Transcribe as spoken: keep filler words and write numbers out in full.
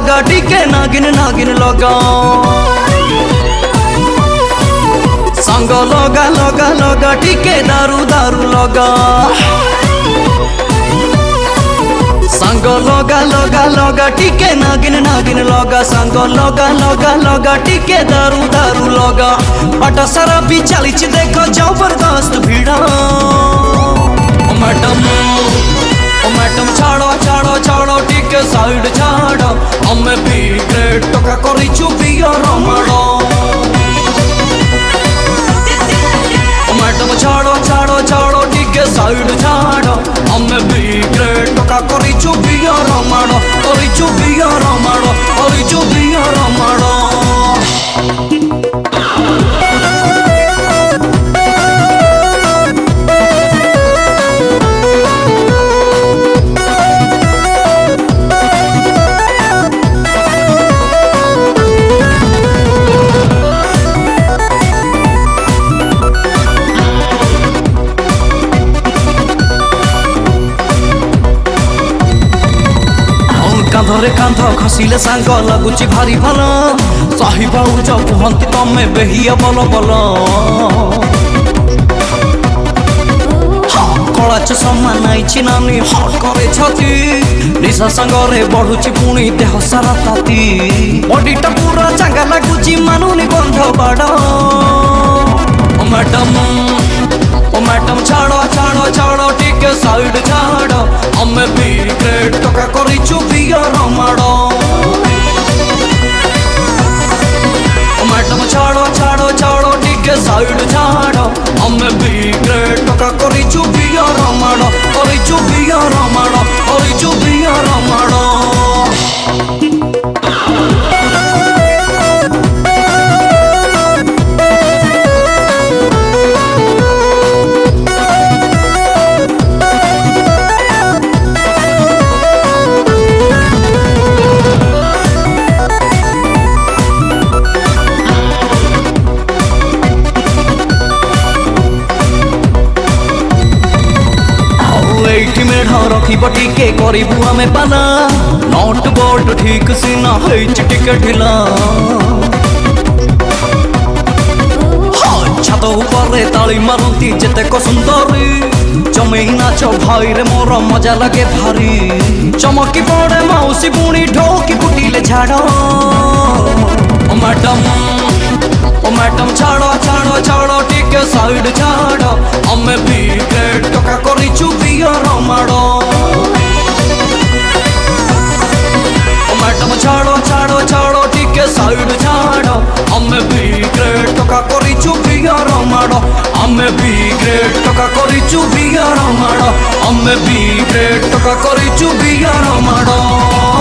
लगा टिके नागिन नागिन लगा संग लगा लगा लगा टिके दारू दारू लगा संग लगा लगा लगा टिके नागिन नागिन लगा संग लगा लगा लगा टिके दारू दारू लगा पटा सारा भी चली देखो जबरदस्त भीड़ मैडम ओ मैडम छाड़ो छाड़ो छाड़ो टिके साइड छाड़ो हमें भी ग्रेट टका करी चुपिया रमाड़ो मैडम छाड़ो छाड़ो छाड़ो टिके साइड छाड़ो हमें भी ग्रेट टका करी चुपिया रमाड़ो करी चुपिया रमाड़ो करी चुपिया रमाड़ो कांधरे कांध खसिले सांग लगुच भारी भल सही बाउज कुहंती तमे बेहिया बल बल कला चषमा नाइछि नानी हट करे छती निशा संगरे बढ़ुची पुणी देह सारा ताती बॉडीटा पूरा चांगा लागुची मानुनी गंध बाड़ ओ मैडम ओ मैडम छाड़ो छाड़ो छाड़ो टिके साइड छाड़ो हमें भी ग्रेट टका करी चुपिया रमाड़ो ओ मैडम छाड़ो छाड़ो छाड़ो टिके साइड छाड़ो हमें भी ग्रेट टका करी चुपिया रमाड़ो करी चुपिया रमाड़ो करी चुपिया रमाड़ो रखिब टिके करिबु आमे पाला नोट बोल्ट ठीक सिना हेच टिके ढिला छत ऊपर ताली मारती जेते को सुंदरी जमेही नाच भाई रे मोर मजा लगे भारी चमकी पड़े मौसी पुणी ढोकी कुटिले झाड़ ओ मैडम ओ मैडम छाड़ो छाड़ो छाड़ो टिके साइड छाड़ो हमें भी ग्रेट टका करी चुपिया रमाड़ो ओ मैडम छाड़ो छाड़ो छाड़ो टिके साइड छाड़ो हमें भी ग्रेट टका करी चुपिया रमाड़ो हमें भी ग्रेट टका करी चुपिया रमाड़ो हमें भी ग्रेट टका करी चुपिया रमाड़ो।